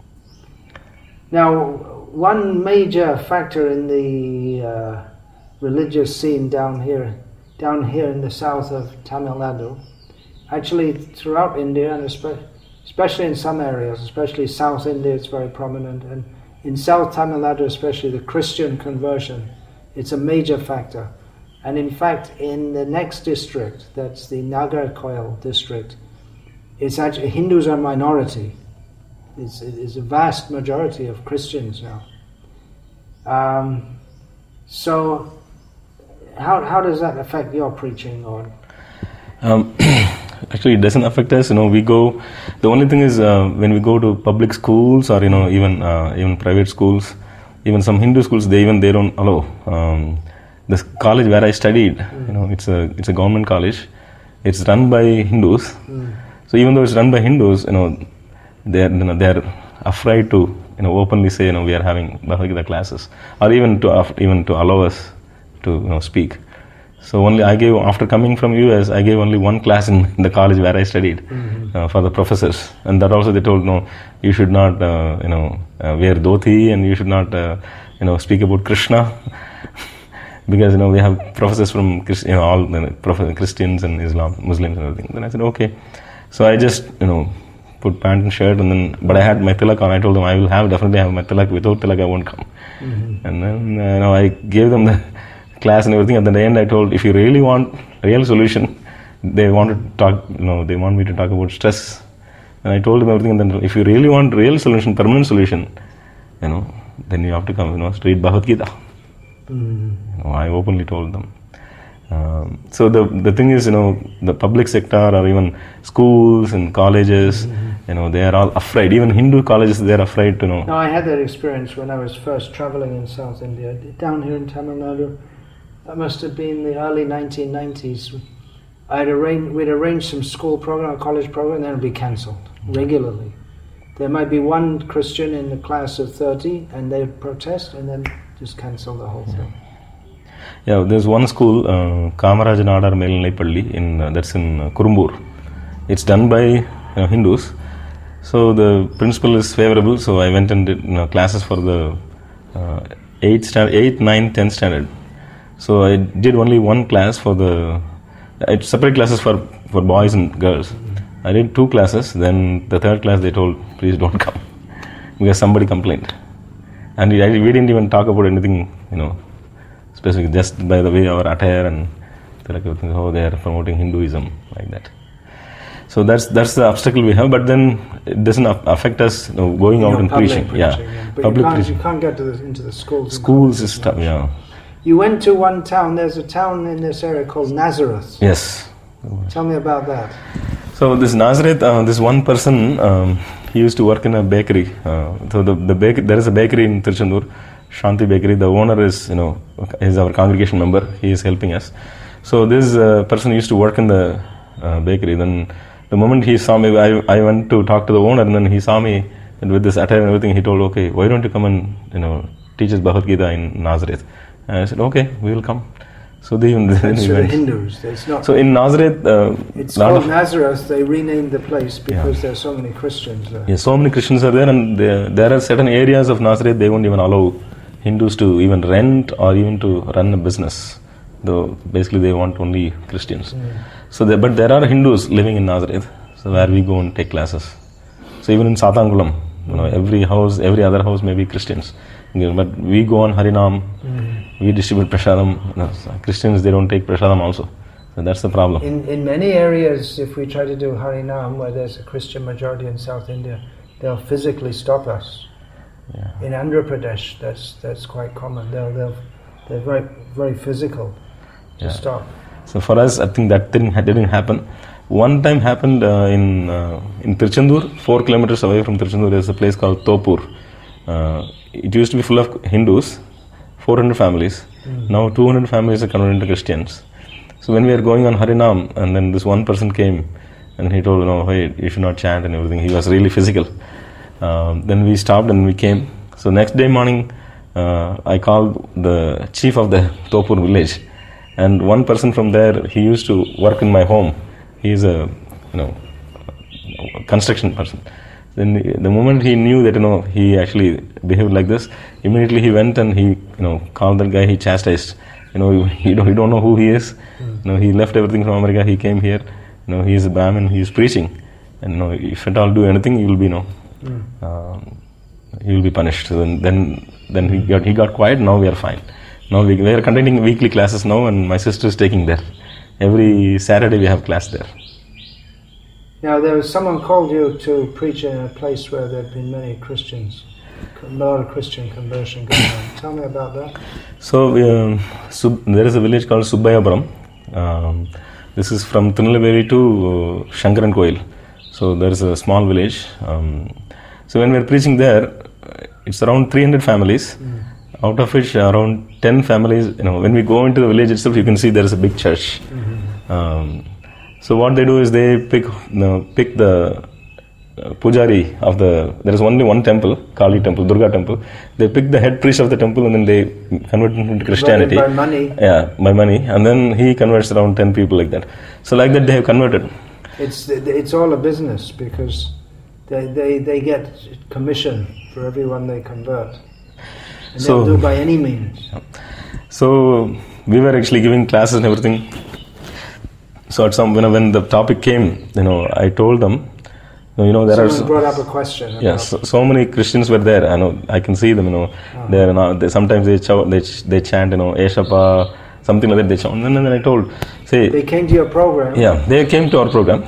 S3: Now, one major factor in the uh, religious scene down here. down here in the south of Tamil Nadu, actually throughout India, and especially in some areas, especially South India, it's very prominent, and in South Tamil Nadu especially, the Christian conversion, it's a major factor. And in fact, in the next district, that's the Nagarkoil district, it's actually, Hindus are minority. It's, it's a vast majority of Christians now. Um, so, How how does that affect your preaching? Or
S2: um, actually, it doesn't affect us. You know, we go. The only thing is uh, when we go to public schools or you know even uh, even private schools, even some Hindu schools, they even they don't allow. Um, the college where I studied, mm. you know, it's a it's a government college. It's run by Hindus. Mm. So even though it's run by Hindus, you know, they're you know, they're afraid to you know openly say you know we are having Bhagavad Gita classes, or even to uh, even to allow us to you know speak. So only I gave, after coming from U S, I gave only one class in the college where I studied mm-hmm. uh, for the professors, and that also they told no, you should not uh, you know uh, wear dhoti, and you should not uh, you know speak about Krishna because you know we have professors from you know all you know, Christians and Islam, Muslims and everything. Then I said okay, so I just you know put pant and shirt, and then but I had my tilak on. I told them I will have definitely have my tilak. Without tilak I won't come. Mm-hmm. And then uh, you know I gave them the class and everything. At the end, I told, if you really want real solution, they want to talk, you know, they want me to talk about stress. And I told them everything. And then, if you really want real solution, permanent solution, you know, then you have to come, you know, read Bhagavad Gita. Mm. You know, I openly told them. Um, so the the thing is, you know, the public sector or even schools and colleges, mm-hmm. you know, they are all afraid. Even Hindu colleges, they are afraid to know.
S3: No, I had that experience when I was first traveling in South India. Down here in Tamil Nadu, that must have been the early nineteen nineties. I'd arranged, we'd arranged some school program, a college program, and then it'd be cancelled regularly. There might be one Christian in the class of thirty, and they'd protest, and then just cancel the whole thing.
S2: Yeah, there's one school, uh, Kamaraj Nadar Melnilai in uh, that's in uh, Kurumbur. It's done by uh, Hindus. So the principal is favorable. So I went and did you know, classes for the uh, eighth, stand, eighth, ninth, tenth standard. So I did only one class for the uh, separate classes for, for boys and girls. I did two classes. Then the third class they told, please don't come because somebody complained, and we, we didn't even talk about anything, you know. Specifically, just by the way our attire and like, how they are promoting Hinduism like that. So that's that's the obstacle we have. But then it doesn't affect us you know, going you out know, and preaching. preaching. Yeah,
S3: yeah. But public you, can't, preaching. you can't get to the, into the schools.
S2: Schools is tough. Yeah.
S3: You went to one town. There's a town in this area called Nazareth.
S2: Yes.
S3: Tell me about that.
S2: So this Nazareth, uh, this one person, um, he used to work in a bakery. Uh, so the the bakery, there is a bakery in Tiruchendur. Shanti Bakery, the owner is, you know, is our congregation member. He is helping us. So this uh, person used to work in the uh, bakery. Then the moment he saw me, I, I went to talk to the owner, and then he saw me and with this attire and everything. He told, okay, why don't you come and, you know, teach us Bhagavad Gita in Nazareth? And I said, okay, we will come. So they even
S3: That's for the Hindus. It's not.
S2: So in Nazareth, uh,
S3: it's called Nazareth. They renamed the place because yeah. there are so many Christians there.
S2: Yeah, so many Christians are there, and there, there are certain areas of Nazareth they won't even allow Hindus to even rent or even to run a business. Though basically they want only Christians. Mm. So, there, but there are Hindus living in Nazareth, so where we go and take classes. So even in Satangulam, you know, every house, every other house may be Christians. You know, but we go on Harinam, mm. we distribute prasadam. You know, so Christians, they don't take prasadam also. So that's the problem.
S3: In in many areas, if we try to do Harinam, where there's a Christian majority in South India, they'll physically stop us. Yeah. In Andhra Pradesh, that's that's quite common. They'll they'll they're very very physical to yeah. stop.
S2: So for us, I think that didn't didn't happen. One time happened uh, in uh, in Tiruchendur, four kilometers away from Tiruchendur. There's a place called Topur. Uh, it used to be full of Hindus, four hundred families. Mm. Now two hundred families are converted into Christians. So when we were going on Harinam, and then this one person came, and he told, you know, hey, you should not chant and everything. He was really physical. Um, then we stopped and we came. So next day morning, uh, I called the chief of the Topur village, and one person from there, he used to work in my home. He is a, you know, construction person. Then the, the moment he knew that, you know, he actually behaved like this, immediately he went and he, you know, called that guy. He chastised. You know, you don't, you don't know who he is. Mm. You know, he left everything from America. He came here. You know, he is a Brahmin. He is preaching, and you know, if at all do anything, you will be, you know. Mm. Um, he will be punished. So then, then, then he got he got quiet. Now we are fine. Now we, we are conducting weekly classes now, and my sister is taking there. Every Saturday we have class there.
S3: Now there was someone called you to preach in a place where there have been many Christians, a lot of Christian conversion going on. Tell me about that.
S2: So um, Sub, there is a village called Subbayapuram. Um, this is from Tirunelveli to uh, Shankaran Koil. So there is a small village. Um, so when we are preaching there, it's around three hundred families. Mm. Out of which around ten families, you know, when we go into the village itself, you can see there is a big church. Mm-hmm. Um, so what they do is they pick, you know, pick the uh, pujari of the. There is only one temple, Kali temple, Durga temple. They pick the head priest of the temple and then they convert him into Christianity.
S3: By money.
S2: Yeah, by money, and then he converts around ten people like that. So like that they have converted.
S3: It's it's all a business because they they, they get commission for everyone they convert. And so, they'll do by any means.
S2: So we were actually giving classes and everything. So at some when when the topic came, you know, I told them, you know, there
S3: Someone
S2: are. So,
S3: brought up a question.
S2: Yes, so, so many Christians were there. I know, I can see them. You know, uh-huh. they are now. They, sometimes they ch- they ch- they chant, you know, Eshapa, something like that they chant. And then I told, say...
S3: They came to your program?
S2: Yeah, they came to our program.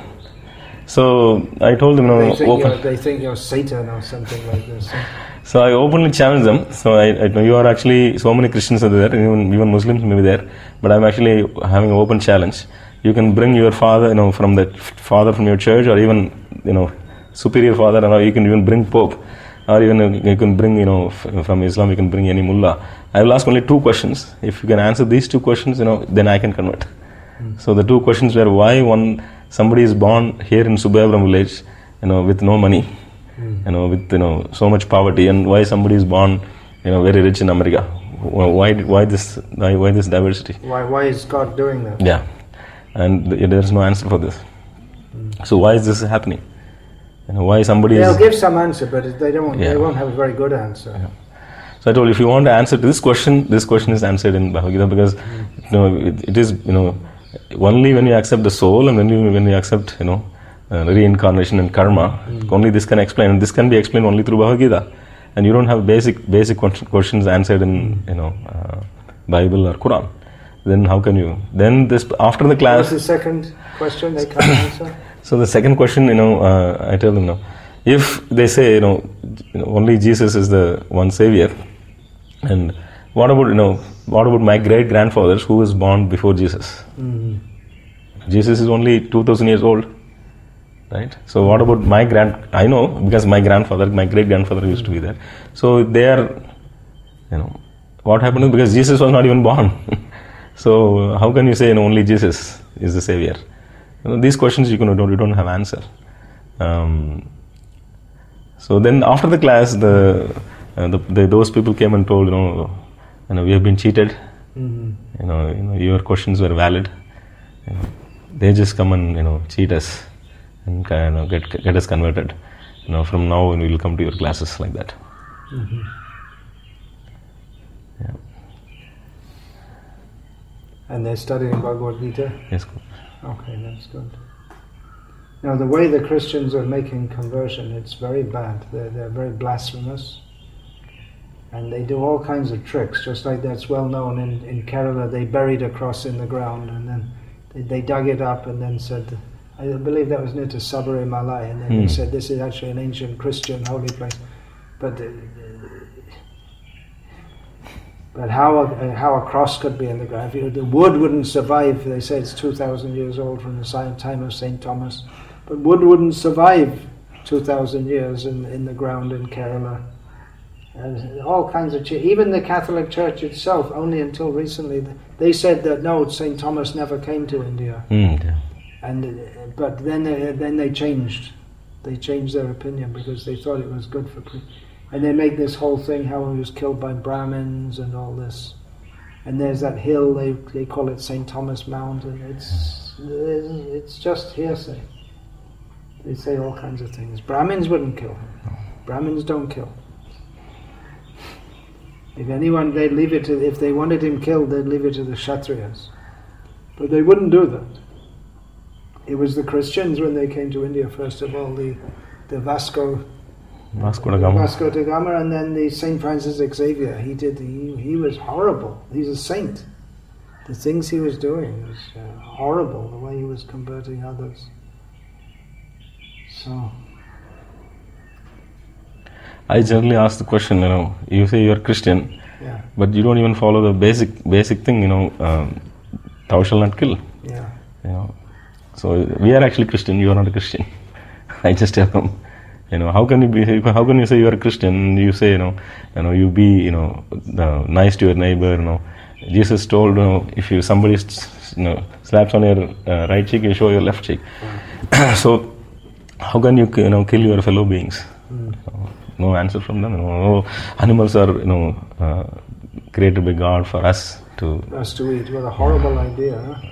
S2: So I told them, you know,
S3: they think,
S2: open,
S3: you're, they think you're Satan or something like this.
S2: So I openly challenged them. So I, I know you are actually, so many Christians are there, even, even Muslims may be there, but I'm actually having an open challenge. You can bring your father, you know, from the father from your church, or even, you know, superior father, or you can even bring Pope, or even you can bring, you know, from Islam, you can bring any mullah. I will ask only two questions. If you can answer these two questions, you know, then I can convert. Mm. So the two questions were, why one somebody is born here in Subbayabram village, you know, with no money, mm. you know, with, you know, so much poverty, and why somebody is born, you know, very rich in America. Why why this why, why this diversity?
S3: Why why is God doing that?
S2: Yeah, and there is no answer for this. Mm. So why is this happening? You know, why somebody
S3: They'll
S2: is...
S3: give some answer, but they don't.
S2: Yeah.
S3: They won't have a very good answer.
S2: Yeah. So I told you, if you want to answer to this question, this question is answered in Bhagavad Gita, because mm. you know it, it is, you know, only when you accept the soul and when you when you accept, you know, uh, reincarnation and karma, mm. only this can explain. And this can be explained only through Bhagavad Gita. And you don't have basic basic questions answered in, mm. you know, uh, Bible or Quran. Then how can you? Then this after the class.
S3: What's the second question they can't answer?
S2: So the second question, you know, uh, I tell them, you know, if they say, you know, you know, only Jesus is the one savior, and what about, you know, what about my great grandfathers who was born before Jesus? Mm-hmm. Jesus is only two thousand years old, right? So what about my grand? I know because my grandfather, my great grandfather used to be there. So they are, you know, what happened is because Jesus was not even born. So how can you say, you know, only Jesus is the savior? You know, these questions you can don't you don't have answer. Um, so then after the class, the, uh, the, the those people came and told, you know, you know, we have been cheated. Mm-hmm. You know, you know, your questions were valid. You know, they just come and, you know, cheat us and, you know, get get us converted. You know, from now on we will come to your classes like that. Mm-hmm. Yeah.
S3: And they're studying Bhagavad Gita?
S2: Yes. Good.
S3: Okay, that's good. Now, the way the Christians are making conversion, it's very bad. They're, they're very blasphemous. And they do all kinds of tricks, just like that's well known in, in Kerala. They buried a cross in the ground, and then they, they dug it up and then said, I believe that was near to Sabarimala, and then mm. they said, this is actually an ancient Christian holy place. But uh, But how a, how a cross could be in the ground? The wood wouldn't survive. They say it's two thousand years old from the time of Saint Thomas. But wood wouldn't survive two thousand years in, in the ground in Kerala. And all kinds of... Ch- even the Catholic Church itself, only until recently, they said that no, Saint Thomas never came to India. Mm, yeah. And uh, But then they, then they changed. They changed their opinion because they thought it was good for... Pre- And they make this whole thing how he was killed by Brahmins and all this. And there's that hill, they they call it Saint Thomas Mount, and it's it's just hearsay. They say all kinds of things. Brahmins wouldn't kill him. Brahmins don't kill. If anyone, they'd leave it to, if they wanted him killed, they'd leave it to the Kshatriyas. But they wouldn't do that. It was the Christians when they came to India, first of all, the, the Vasco...
S2: Vasco da Gama.
S3: Vasco da Gama, and then the Saint Francis Xavier. He did. He he was horrible. He's a saint. The things he was doing was uh, horrible. The way he was converting others. So.
S2: I generally ask the question. You know, you say you're Christian,
S3: yeah,
S2: but you don't even follow the basic basic thing. You know, um, thou shalt not kill.
S3: Yeah.
S2: You know, so we are actually Christian. You are not a Christian. I just tell them. You know, how can you be? How can you say you are a Christian? You say, you know, you know, you be, you know, uh, nice to your neighbor. You know, Jesus told, you know, if you somebody, you know, slaps on your uh, right cheek, you show your left cheek. Mm. So, how can you, you know, kill your fellow beings? Mm. You know, no answer from them. You know, no, animals are, you know, uh, created by God for us to.
S3: Us to eat. What a horrible idea! Huh?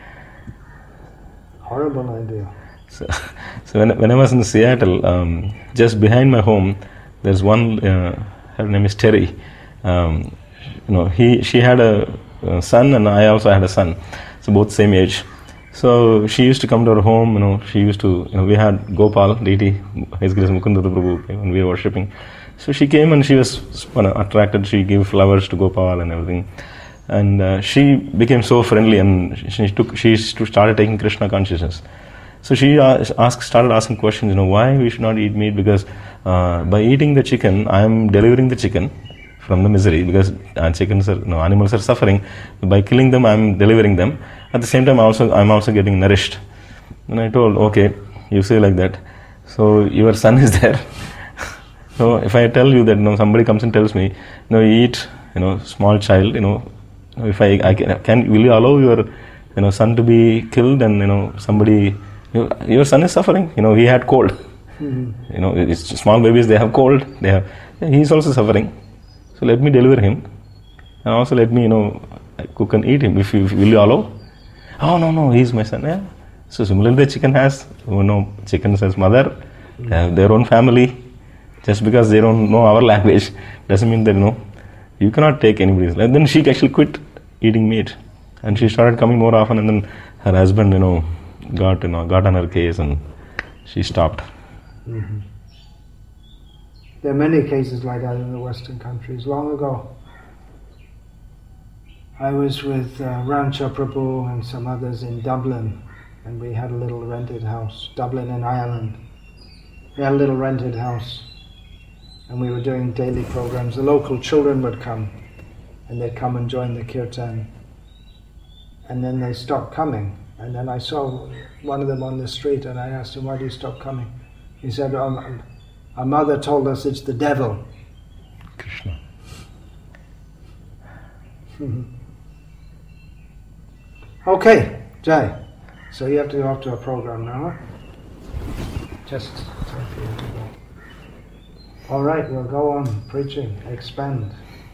S3: Horrible idea.
S2: So, so when, when I was in Seattle, um, just behind my home, there's one. Uh, her name is Terry. Um, you know, he she had a, a son, and I also had a son. So both same age. So she used to come to our home. You know, she used to. You know, we had Gopal deity, His Grace Mukunda Prabhu, when we were worshipping. So she came and she was you know, attracted. She gave flowers to Gopal and everything. And uh, she became so friendly, and she took she started taking Krishna consciousness. So she asked, started asking questions, you know, why we should not eat meat, because uh, by eating the chicken, I am delivering the chicken from the misery, because uh, chickens are, you know, animals are suffering. By killing them, I am delivering them. At the same time, also I am also getting nourished. And I told, okay, you say like that. So your son is there. So if I tell you that, you know, somebody comes and tells me, you know, you eat, you know, small child, you know, if I, I can, can, will you allow your, you know, son to be killed, and, you know, somebody, you, your son is suffering, you know, he had cold. Mm-hmm. You know, it's small babies, they have cold, they have, he is also suffering. So let me deliver him, and also let me, you know, cook and eat him. If you, will you allow? Oh, no, no, he is my son. Yeah. So similarly, the chicken has, you know, chickens has mother, mm-hmm. they have their own family. Just because they don't know our language doesn't mean that, you know, you cannot take anybody's. And then she actually quit eating meat, and she started coming more often. And then her husband, you know, got you know got on her case, and she stopped.
S3: Mm-hmm. There are many cases like that in the Western countries. Long ago, I was with uh, Rancha Prabhu and some others in Dublin, and we had a little rented house. Dublin in Ireland. We had a little rented house. And we were doing daily programs. The local children would come, and they'd come and join the kirtan. And then they stopped coming. And then I saw one of them on the street, and I asked him, why do you stop coming? He said, oh, our mother told us it's the devil.
S2: Krishna.
S3: Okay, Jai. So you have to go off to a program now. Just time for you to go. All right, we'll go on preaching, expand.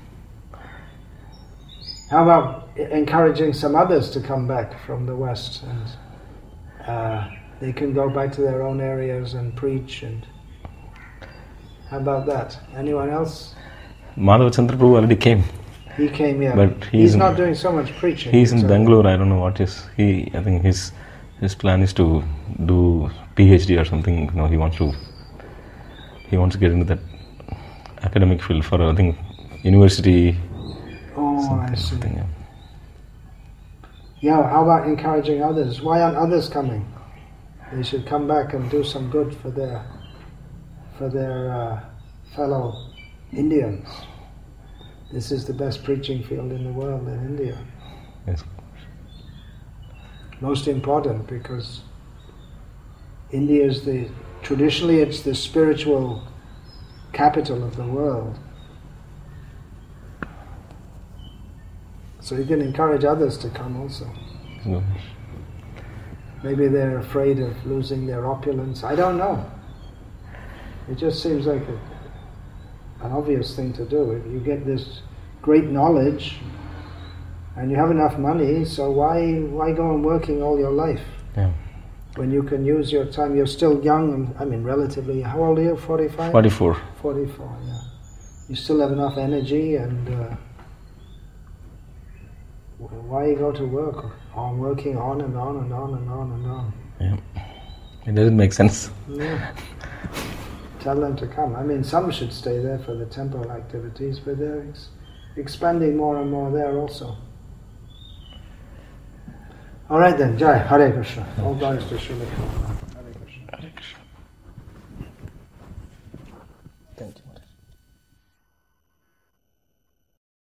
S3: How about encouraging some others to come back from the West, and uh, they can go back to their own areas and preach, and how about that? Anyone else?
S2: Madhava Chandra Prabhu already came.
S3: He came, yeah.
S2: But he's,
S3: he's
S2: in,
S3: not doing so much preaching.
S2: He's in
S3: so
S2: Bangalore. I don't know what is he. I think his his plan is to do PhD or something. You know, he wants to. He wants to get into that academic field for, I think, university.
S3: Oh, I see.
S2: Yeah.
S3: yeah, how about encouraging others? Why aren't others coming? They should come back and do some good for their for their uh, fellow Indians. This is the best preaching field in the world in India.
S2: Yes.
S3: Most important, because India is the, traditionally it's the spiritual capital of the world. So you can encourage others to come also.
S2: No.
S3: Maybe they're afraid of losing their opulence. I don't know. It just seems like a, an obvious thing to do. If you get this great knowledge and you have enough money, so why why go on working all your life?
S2: Yeah.
S3: When you can use your time, you're still young, and, I mean relatively, how old are you, forty-five?
S2: forty-four.
S3: forty-four, yeah. You still have enough energy, and uh, why go to work? On working on and on and on and on and on.
S2: Yeah. It doesn't make sense.
S3: Yeah. Tell them to come. I mean, some should stay there for the temple activities, but they're ex- expanding more and more there also. All right then, Jai, Hare Krishna. All glories to Srila Prabhupada. Hare Krishna.
S2: Hare Krishna.